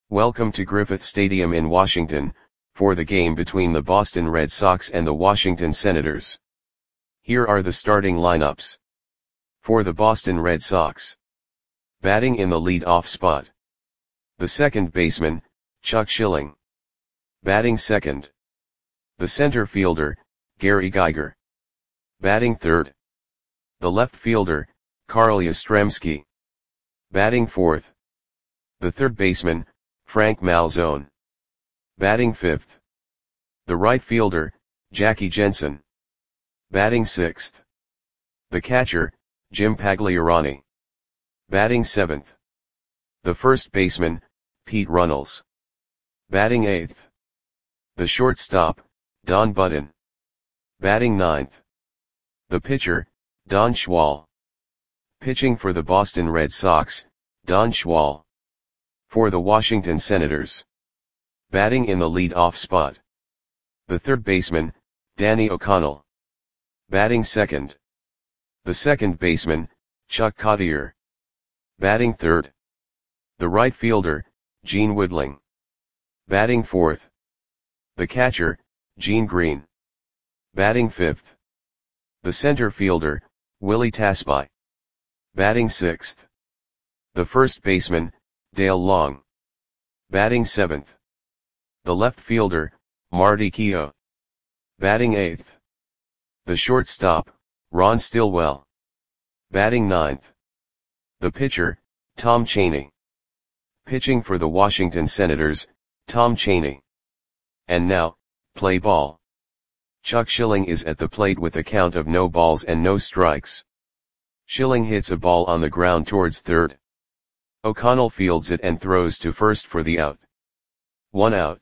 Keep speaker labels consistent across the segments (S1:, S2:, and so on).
S1: Welcome to Griffith Stadium in Washington, for the game between the Boston Red Sox and the Washington Senators. Here are the starting lineups. For the Boston Red Sox. Batting in the lead-off spot. The second baseman, Chuck Schilling. Batting second. The center fielder, Gary Geiger. Batting third. The left fielder, Carl Yastrzemski. Batting fourth. The third baseman, Frank Malzone. Batting fifth. The right fielder, Jackie Jensen. Batting sixth. The catcher, Jim Pagliarani. Batting seventh. The first baseman, Pete Runnels. Batting eighth. The shortstop, Don Button. Batting ninth. The pitcher, Don Schwal. Pitching for the Boston Red Sox, Don Schwal. For the Washington Senators. Batting in the lead-off spot. The third baseman, Danny O'Connell. Batting second. The second baseman, Chuck Cottier. Batting third. The right fielder, Gene Woodling. Batting fourth. The catcher, Gene Green. Batting fifth. The center fielder, Willie Tasby. Batting sixth. The first baseman, Dale Long. Batting seventh. The left fielder, Marty Keough. Batting eighth. The shortstop, Ron Stillwell. Batting ninth. The pitcher, Tom Cheney. Pitching for the Washington Senators, Tom Cheney. And now, play ball. Chuck Schilling is at the plate with a count of no balls and no strikes. Schilling hits a ball on the ground towards third. O'Connell fields it and throws to first for the out. 1 out.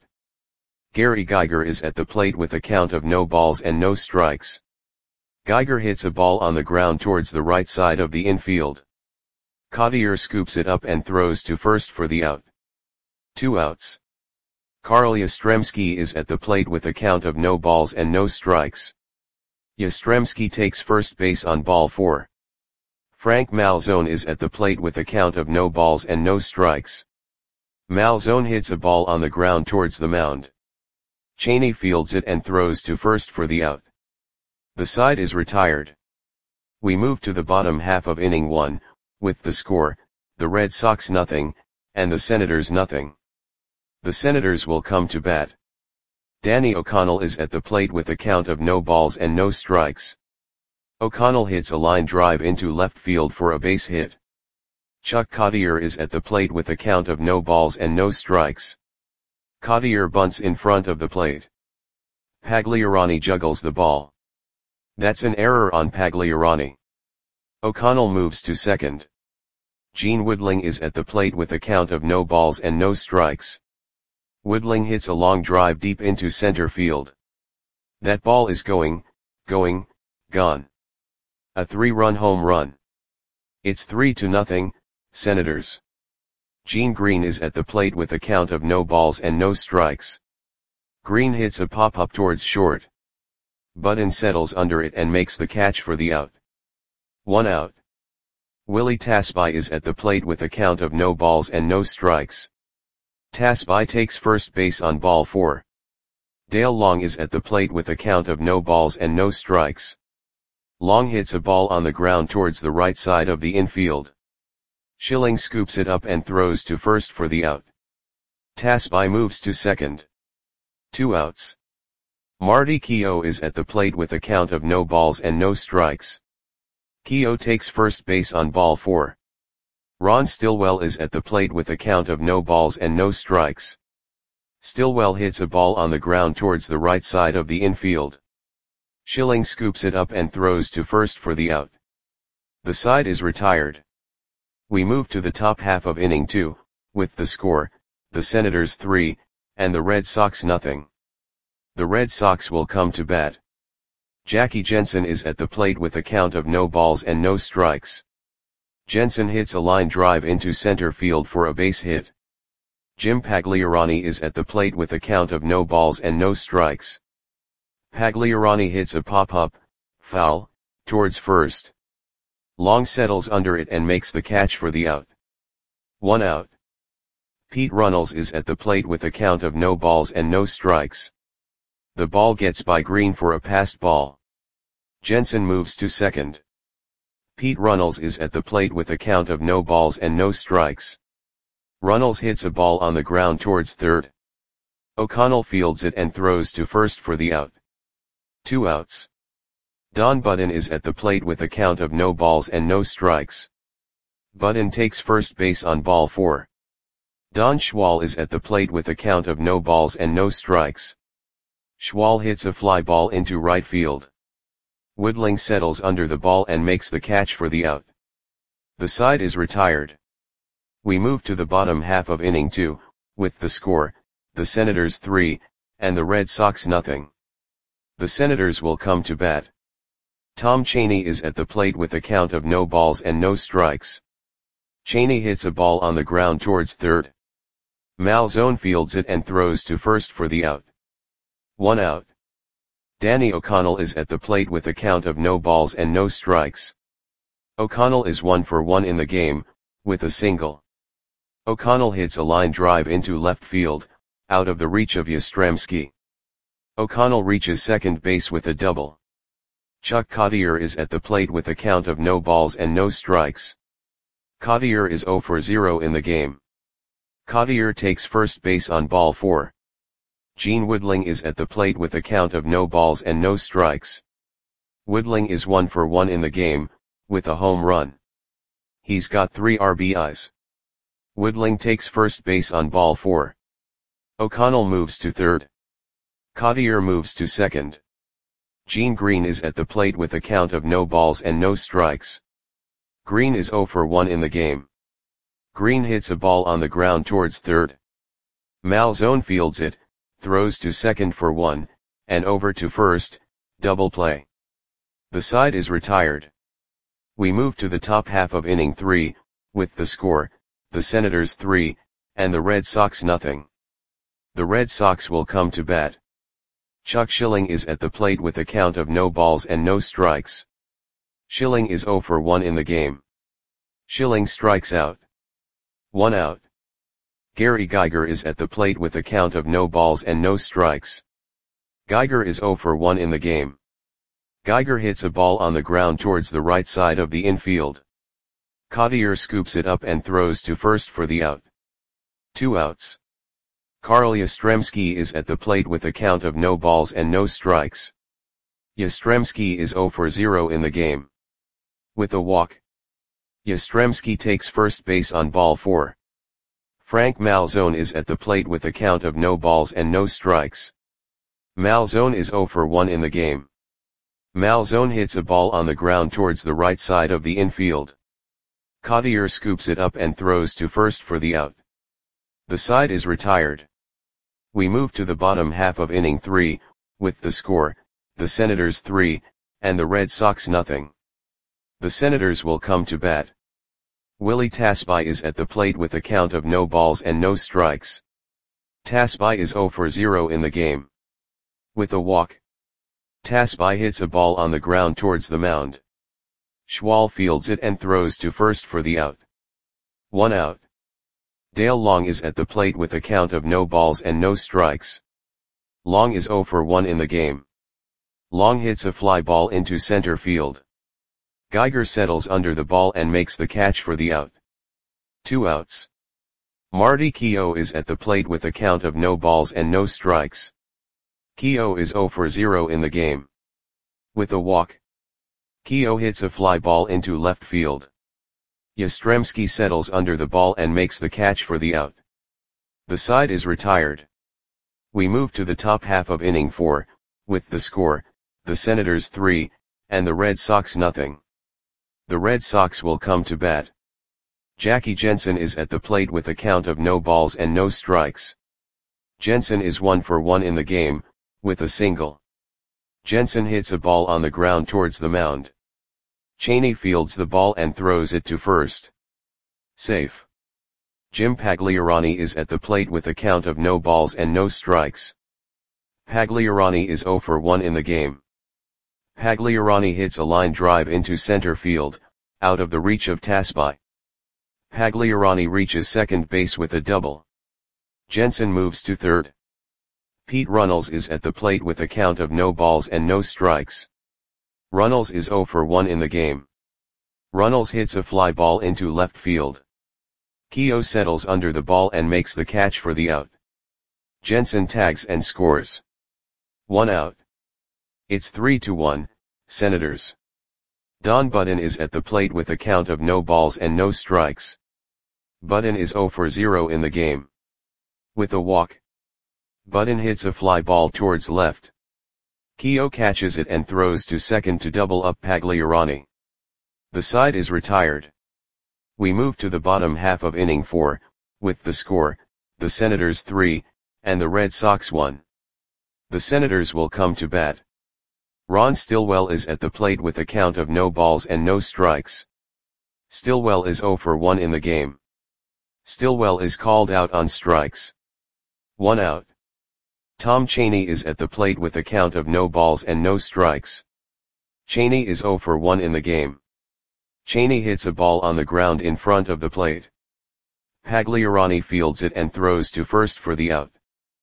S1: Gary Geiger is at the plate with a count of no balls and no strikes. Geiger hits a ball on the ground towards the right side of the infield. Cottier scoops it up and throws to first for the out. 2 outs. Carl Yastrzemski is at the plate with a count of no balls and no strikes. Yastrzemski takes first base on ball 4. Frank Malzone is at the plate with a count of no balls and no strikes. Malzone hits a ball on the ground towards the mound. Cheney fields it and throws to first for the out. The side is retired. We move to the bottom half of inning 1, with the score, the Red Sox 0, and the Senators 0. The Senators will come to bat. Danny O'Connell is at the plate with a count of no balls and no strikes. O'Connell hits a line drive into left field for a base hit. Chuck Cottier is at the plate with a count of no balls and no strikes. Cottier bunts in front of the plate. Pagliarani juggles the ball. That's an error on Pagliarani. O'Connell moves to second. Gene Woodling is at the plate with a count of no balls and no strikes. Woodling hits a long drive deep into center field. That ball is gone. A 3-run home run. It's 3-0, Senators. Gene Green is at the plate with a count of no balls and no strikes. Green hits a pop-up towards short. Button settles under it and makes the catch for the out. 1 out. Willie Tasby is at the plate with a count of no balls and no strikes. Tasby takes first base on ball 4. Dale Long is at the plate with a count of no balls and no strikes. Long hits a ball on the ground towards the right side of the infield. Schilling scoops it up and throws to first for the out. Tasby moves to second. 2 outs. Marty Keough is at the plate with a count of no balls and no strikes. Keough takes first base on ball 4. Ron Stillwell is at the plate with a count of no balls and no strikes. Stillwell hits a ball on the ground towards the right side of the infield. Schilling scoops it up and throws to first for the out. The side is retired. We move to the top half of inning 2, with the score, the Senators 3, and the Red Sox 0. The Red Sox will come to bat. Jackie Jensen is at the plate with a count of no balls and no strikes. Jensen hits a line drive into center field for a base hit. Jim Pagliarani is at the plate with a count of no balls and no strikes. Pagliarani hits a pop-up, foul, towards first. Long settles under it and makes the catch for the out. 1 out. Pete Runnels is at the plate with a count of no balls and no strikes. The ball gets by Green for a passed ball. Jensen moves to second. Pete Runnels is at the plate with a count of no balls and no strikes. Runnels hits a ball on the ground towards third. O'Connell fields it and throws to first for the out. 2 outs. Don Button is at the plate with a count of no balls and no strikes. Button takes first base on ball 4. Don Schwal is at the plate with a count of no balls and no strikes. Schwal hits a fly ball into right field. Woodling settles under the ball and makes the catch for the out. The side is retired. We move to the bottom half of inning 2, with the score, the Senators 3, and the Red Sox nothing. The Senators will come to bat. Tom Cheney is at the plate with a count of no balls and no strikes. Cheney hits a ball on the ground towards third. Malzone fields it and throws to first for the out. 1 out. Danny O'Connell is at the plate with a count of no balls and no strikes. O'Connell is 1 for 1 in the game, with a single. O'Connell hits a line drive into left field, out of the reach of Yastrzemski. O'Connell reaches second base with a double. Chuck Cottier is at the plate with a count of no balls and no strikes. Cottier is 0 for 0 in the game. Cottier takes first base on ball 4. Gene Woodling is at the plate with a count of no balls and no strikes. Woodling is 1 for 1 in the game, with a home run. He's got 3 RBIs. Woodling takes first base on ball 4. O'Connell moves to third. Cottier moves to second. Gene Green is at the plate with a count of no balls and no strikes. Green is 0 for 1 in the game. Green hits a ball on the ground towards third. Malzone fields it, throws to second for 1, and over to first, double play. The side is retired. We move to the top half of inning 3, with the score, the Senators 3, and the Red Sox nothing. The Red Sox will come to bat. Chuck Schilling is at the plate with a count of no balls and no strikes. Schilling is 0 for 1 in the game. Schilling strikes out. 1 out. Gary Geiger is at the plate with a count of no balls and no strikes. Geiger is 0 for 1 in the game. Geiger hits a ball on the ground towards the right side of the infield. Cottier scoops it up and throws to first for the out. 2 outs. Carl Yastrzemski is at the plate with a count of no balls and no strikes. Yastrzemski is 0 for 0 in the game. With a walk. Yastrzemski takes first base on ball 4. Frank Malzone is at the plate with a count of no balls and no strikes. Malzone is 0 for 1 in the game. Malzone hits a ball on the ground towards the right side of the infield. Cottier scoops it up and throws to first for the out. The side is retired. We move to the bottom half of inning 3, with the score, the Senators 3, and the Red Sox nothing. The Senators will come to bat. Willie Tasby is at the plate with a count of no balls and no strikes. Tasby is 0 for 0 in the game. With a walk. Tasby hits a ball on the ground towards the mound. Schwal fields it and throws to first for the out. 1 out. Dale Long is at the plate with a count of no balls and no strikes. Long is 0 for 1 in the game. Long hits a fly ball into center field. Geiger settles under the ball and makes the catch for the out. 2 outs. Marty Keough is at the plate with a count of no balls and no strikes. Keough is 0 for 0 in the game. With a walk. Keough hits a fly ball into left field. Yastrzemski settles under the ball and makes the catch for the out. The side is retired. We move to the top half of inning 4, with the score, the Senators 3, and the Red Sox nothing. The Red Sox will come to bat. Jackie Jensen is at the plate with a count of no balls and no strikes. Jensen is 1 for 1 in the game, with a single. Jensen hits a ball on the ground towards the mound. Cheney fields the ball and throws it to first. Safe. Jim Pagliarani is at the plate with a count of no balls and no strikes. Pagliarani is 0 for 1 in the game. Pagliarani hits a line drive into center field, out of the reach of Tasby. Pagliarani reaches second base with a double. Jensen moves to third. Pete Runnels is at the plate with a count of no balls and no strikes. Runnels is 0 for 1 in the game. Runnels hits a fly ball into left field. Keogh settles under the ball and makes the catch for the out. Jensen tags and scores. 1 out. It's 3-1, Senators. Don Button is at the plate with a count of no balls and no strikes. Button is 0 for 0 in the game. With a walk, Button hits a fly ball towards left. Keogh catches it and throws to second to double up Pagliarani. The side is retired. We move to the bottom half of inning 4, with the score, the Senators 3, and the Red Sox 1. The Senators will come to bat. Ron Stillwell is at the plate with a count of no balls and no strikes. Stillwell is 0 for 1 in the game. Stillwell is called out on strikes. 1 out. Tom Cheney is at the plate with a count of no balls and no strikes. Cheney is 0 for 1 in the game. Cheney hits a ball on the ground in front of the plate. Pagliarani fields it and throws to first for the out.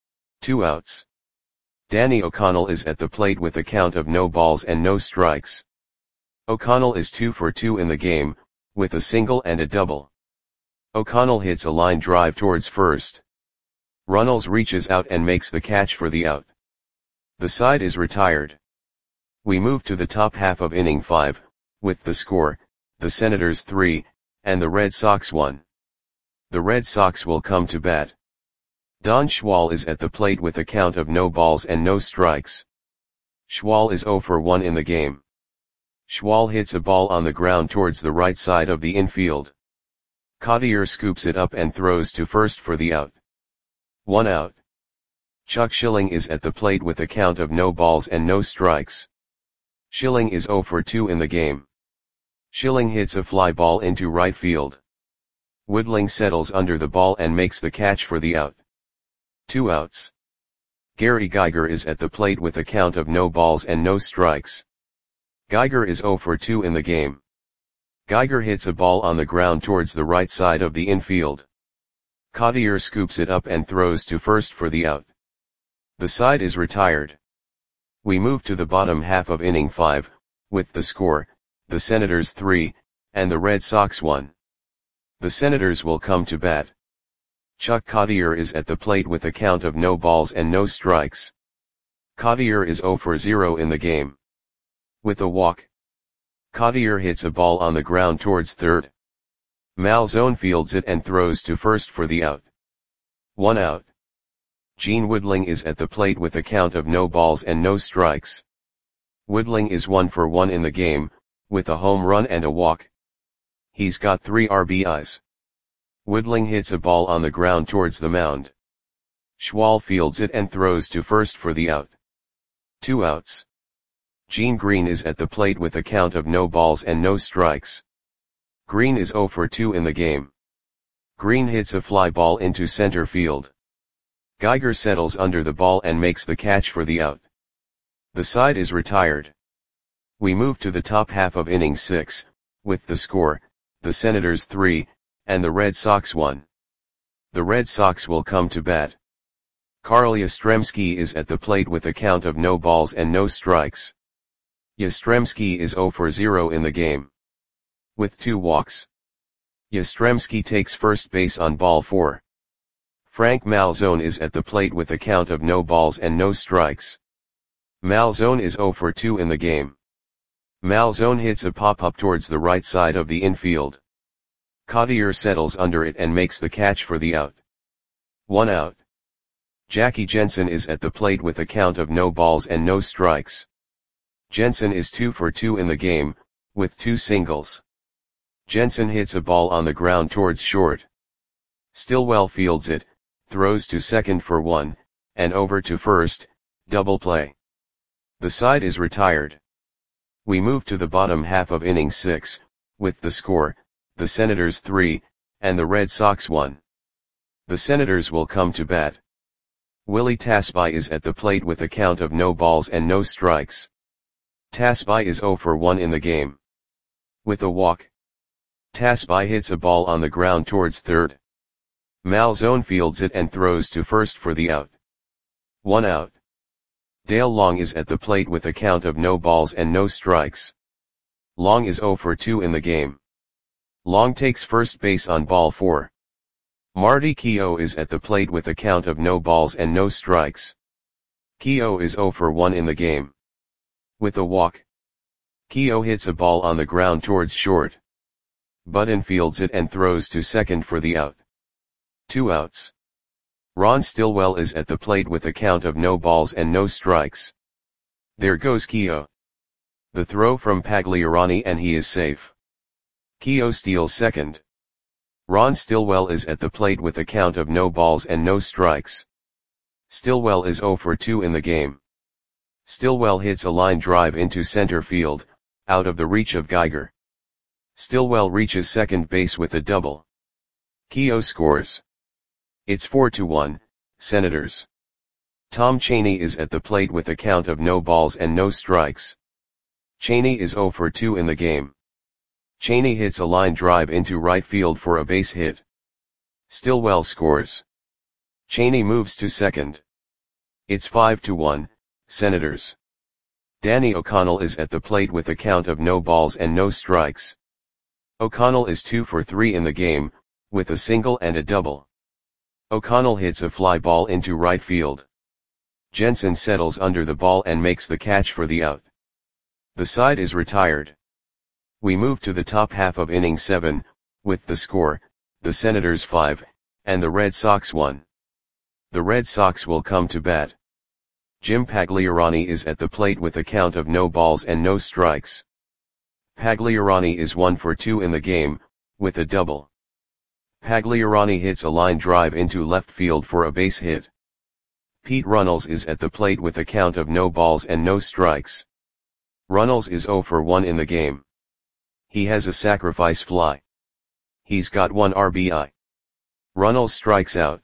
S1: 2 outs. Danny O'Connell is at the plate with a count of no balls and no strikes. O'Connell is 2 for 2 in the game, with a single and a double. O'Connell hits a line drive towards first. Runnels reaches out and makes the catch for the out. The side is retired. We move to the top half of inning 5, with the score, the Senators 3, and the Red Sox 1. The Red Sox will come to bat. Don Schwal is at the plate with a count of no balls and no strikes. Schwal is 0 for 1 in the game. Schwal hits a ball on the ground towards the right side of the infield. Cottier scoops it up and throws to first for the out. 1 out. Chuck Schilling is at the plate with a count of no balls and no strikes. Schilling is 0 for 2 in the game. Schilling hits a fly ball into right field. Woodling settles under the ball and makes the catch for the out. 2 outs. Gary Geiger is at the plate with a count of no balls and no strikes. Geiger is 0 for 2 in the game. Geiger hits a ball on the ground towards the right side of the infield. Cottier scoops it up and throws to first for the out. The side is retired. We move to the bottom half of inning 5, with the score, the Senators 3, and the Red Sox 1. The Senators will come to bat. Chuck Cottier is at the plate with a count of no balls and no strikes. Cottier is 0 for 0 in the game. With a walk, Cottier hits a ball on the ground towards third. Malzone fields it and throws to first for the out. 1 out. Gene Woodling is at the plate with a count of no balls and no strikes. Woodling is 1 for 1 in the game, with a home run and a walk. He's got 3 RBIs. Woodling hits a ball on the ground towards the mound. Schwal fields it and throws to first for the out. 2 outs. Gene Green is at the plate with a count of no balls and no strikes. Green is 0 for 2 in the game. Green hits a fly ball into center field. Geiger settles under the ball and makes the catch for the out. The side is retired. We move to the top half of inning 6, with the score, the Senators 3, and the Red Sox 1. The Red Sox will come to bat. Carl Yastrzemski is at the plate with a count of no balls and no strikes. Yastrzemski is 0 for 0 in the game. With 2 walks. Yastrzemski takes first base on ball 4. Frank Malzone is at the plate with a count of no balls and no strikes. Malzone is 0 for 2 in the game. Malzone hits a pop-up towards the right side of the infield. Cottier settles under it and makes the catch for the out. 1 out. Jackie Jensen is at the plate with a count of no balls and no strikes. Jensen is 2 for 2 in the game, with 2 singles. Jensen hits a ball on the ground towards short. Stillwell fields it, throws to second for 1, and over to first, double play. The side is retired. We move to the bottom half of inning 6, with the score, the Senators 3, and the Red Sox 1. The Senators will come to bat. Willie Tasby is at the plate with a count of no balls and no strikes. Tasby is 0 for 1 in the game. With a walk, Tasby hits a ball on the ground towards third. Malzone fields it and throws to first for the out. 1 out. Dale Long is at the plate with a count of no balls and no strikes. Long is 0 for 2 in the game. Long takes first base on ball 4. Marty Keough is at the plate with a count of no balls and no strikes. Keough is 0 for 1 in the game. With a walk, Keough hits a ball on the ground towards short. Budden fields it and throws to second for the out. 2 outs. Ron Stillwell is at the plate with a count of no balls and no strikes. There goes Keough. The throw from Pagliarani and he is safe. Keough steals second. Ron Stillwell is at the plate with a count of no balls and no strikes. Stillwell is 0 for 2 in the game. Stillwell hits a line drive into center field, out of the reach of Geiger. Stillwell reaches second base with a double. Keough scores. It's 4-1, Senators. Tom Cheney is at the plate with a count of no balls and no strikes. Cheney is 0 for 2 in the game. Cheney hits a line drive into right field for a base hit. Stillwell scores. Cheney moves to second. It's 5-1, Senators. Danny O'Connell is at the plate with a count of no balls and no strikes. O'Connell is 2 for 3 in the game, with a single and a double. O'Connell hits a fly ball into right field. Jensen settles under the ball and makes the catch for the out. The side is retired. We move to the top half of inning 7, with the score, the Senators 5, and the Red Sox 1. The Red Sox will come to bat. Jim Pagliarani is at the plate with a count of no balls and no strikes. Pagliarani is 1 for 2 in the game, with a double. Pagliarani hits a line drive into left field for a base hit. Pete Runnels is at the plate with a count of no balls and no strikes. Runnels is 0 for 1 in the game. He has a sacrifice fly. He's got 1 RBI. Runnels strikes out.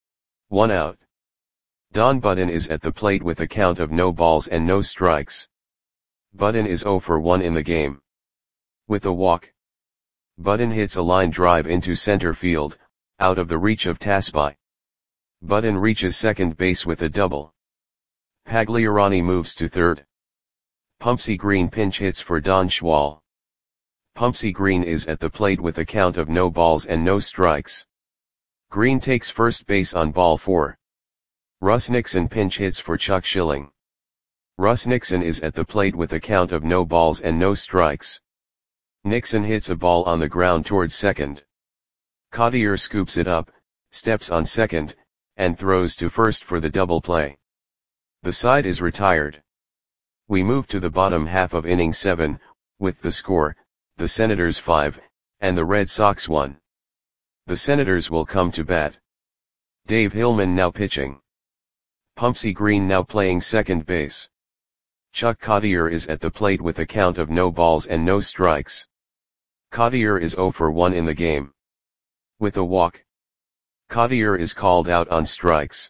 S1: 1 out. Don Budden is at the plate with a count of no balls and no strikes. Budden is 0 for 1 in the game. With a walk, Budden hits a line drive into center field, out of the reach of Tasby. Budden reaches second base with a double. Pagliarani moves to third. Pumpsy Green pinch hits for Don Schwal. Pumpsy Green is at the plate with a count of no balls and no strikes. Green takes first base on ball 4. Russ Nixon pinch hits for Chuck Schilling. Russ Nixon is at the plate with a count of no balls and no strikes. Nixon hits a ball on the ground towards second. Cottier scoops it up, steps on second, and throws to first for the double play. The side is retired. We move to the bottom half of inning 7, with the score, the Senators 5, and the Red Sox 1. The Senators will come to bat. Dave Hillman now pitching. Pumpsy Green now playing second base. Chuck Cottier is at the plate with a count of no balls and no strikes. Cottier is 0 for 1 in the game. With a walk, Cottier is called out on strikes.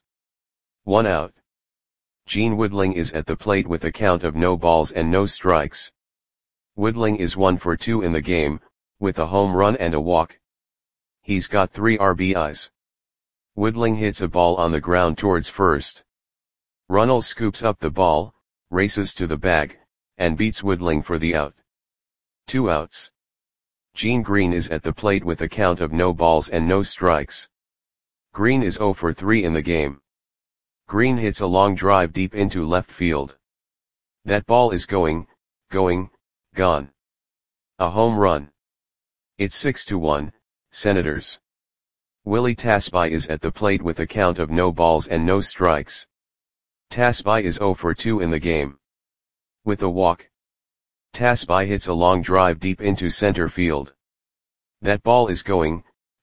S1: 1 out. Gene Woodling is at the plate with a count of no balls and no strikes. Woodling is 1 for 2 in the game, with a home run and a walk. He's got 3 RBIs. Woodling hits a ball on the ground towards first. Runnels scoops up the ball, races to the bag, and beats Woodling for the out. 2 outs. Gene Green is at the plate with a count of no balls and no strikes. Green is 0 for 3 in the game. Green hits a long drive deep into left field. That ball is going, gone. A home run. It's 6-1, Senators. Willie Tasby is at the plate with a count of no balls and no strikes. Tasby is 0 for 2 in the game. With a walk, Tasby hits a long drive deep into center field. That ball is going,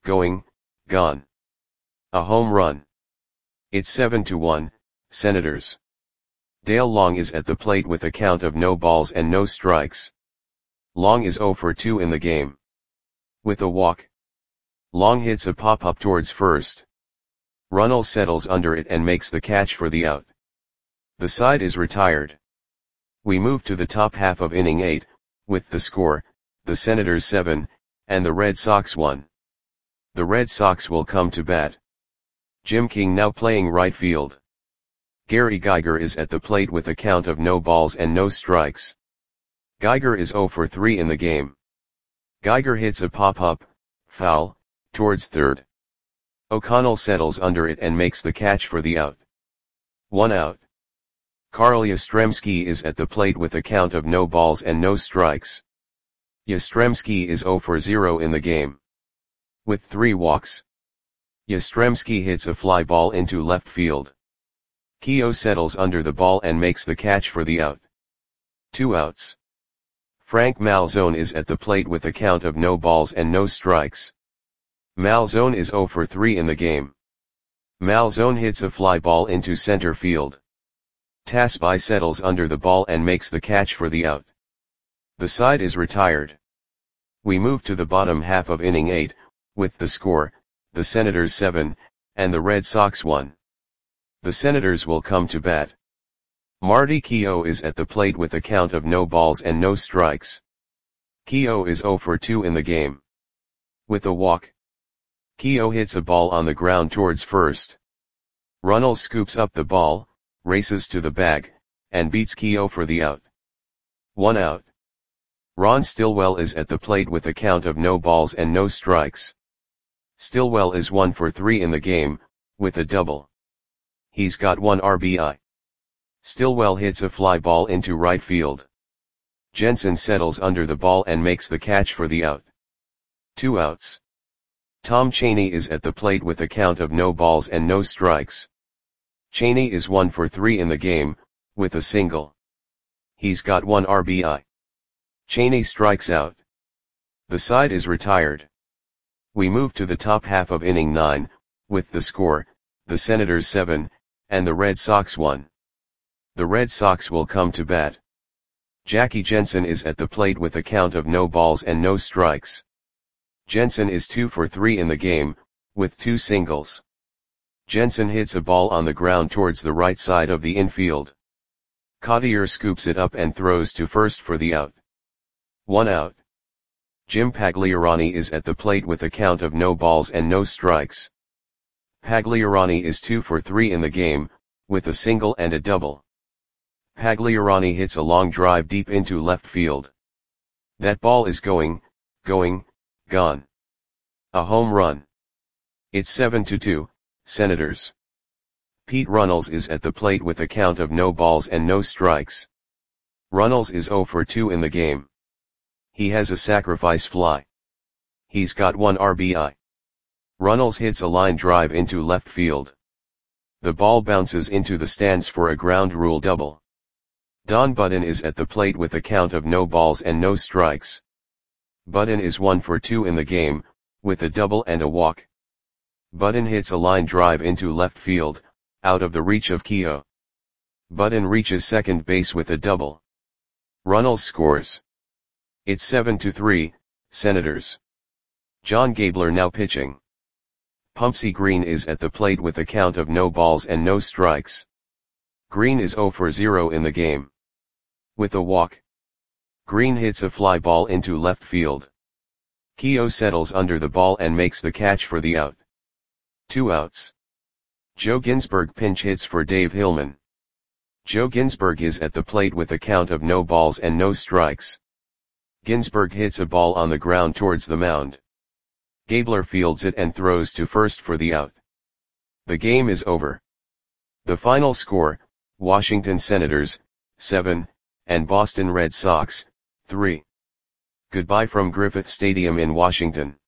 S1: gone. A home run. It's 7-1, Senators. Dale Long is at the plate with a count of no balls and no strikes. Long is 0 for 2 in the game. With a walk, Long hits a pop-up towards first. Runnels settles under it and makes the catch for the out. The side is retired. We move to the top half of inning 8, with the score, the Senators 7, and the Red Sox 1. The Red Sox will come to bat. Jim King now playing right field. Gary Geiger is at the plate with a count of no balls and no strikes. Geiger is 0 for 3 in the game. Geiger hits a pop-up, foul, towards third. O'Connell settles under it and makes the catch for the out. 1 out. Carl Yastrzemski is at the plate with a count of no balls and no strikes. Yastrzemski is 0 for 0 in the game. With 3 walks. Yastrzemski hits a fly ball into left field. Keogh settles under the ball and makes the catch for the out. 2 outs. Frank Malzone is at the plate with a count of no balls and no strikes. Malzone is 0 for 3 in the game. Malzone hits a fly ball into center field. Tasby settles under the ball and makes the catch for the out. The side is retired. We move to the bottom half of inning 8, with the score, the Senators 7, and the Red Sox 1. The Senators will come to bat. Marty Keogh is at the plate with a count of no balls and no strikes. Keogh is 0 for 2 in the game. With a walk. Keogh hits a ball on the ground towards first. Runnels scoops up the ball, races to the bag, and beats Keogh for the out. 1 out. Ron Stillwell is at the plate with a count of no balls and no strikes. Stillwell is 1 for 3 in the game, with a double. He's got 1 RBI. Stillwell hits a fly ball into right field. Jensen settles under the ball and makes the catch for the out. 2 outs. Tom Cheney is at the plate with a count of no balls and no strikes. Cheney is 1 for 3 in the game, with a single. He's got 1 RBI. Cheney strikes out. The side is retired. We move to the top half of inning 9, with the score, the Senators 7, and the Red Sox 1. The Red Sox will come to bat. Jackie Jensen is at the plate with a count of no balls and no strikes. Jensen is 2 for 3 in the game, with 2 singles. Jensen hits a ball on the ground towards the right side of the infield. Cottier scoops it up and throws to first for the out. 1 out. Jim Pagliarani is at the plate with a count of no balls and no strikes. Pagliarani is 2 for 3 in the game, with a single and a double. Pagliarani hits a long drive deep into left field. That ball is gone. A home run. It's 7-2, Senators. Pete Runnels is at the plate with a count of no balls and no strikes. Runnels is 0 for 2 in the game. He has a sacrifice fly. He's got 1 RBI. Runnels hits a line drive into left field. The ball bounces into the stands for a ground rule double. Don Budden is at the plate with a count of no balls and no strikes. Budden is 1 for 2 in the game, with a double and a walk. Budden hits a line drive into left field, out of the reach of Keogh. Budden reaches second base with a double. Runnels scores. It's 7-3, Senators. John Gabler now pitching. Pumpsy Green is at the plate with a count of no balls and no strikes. Green is 0 for 0 in the game. With a walk. Green hits a fly ball into left field. Keogh settles under the ball and makes the catch for the out. 2 outs. Joe Ginsberg pinch hits for Dave Hillman. Joe Ginsberg is at the plate with a count of no balls and no strikes. Ginsberg hits a ball on the ground towards the mound. Gabler fields it and throws to first for the out. The game is over. The final score, Washington Senators, 7, and Boston Red Sox, 3. Goodbye from Griffith Stadium in Washington.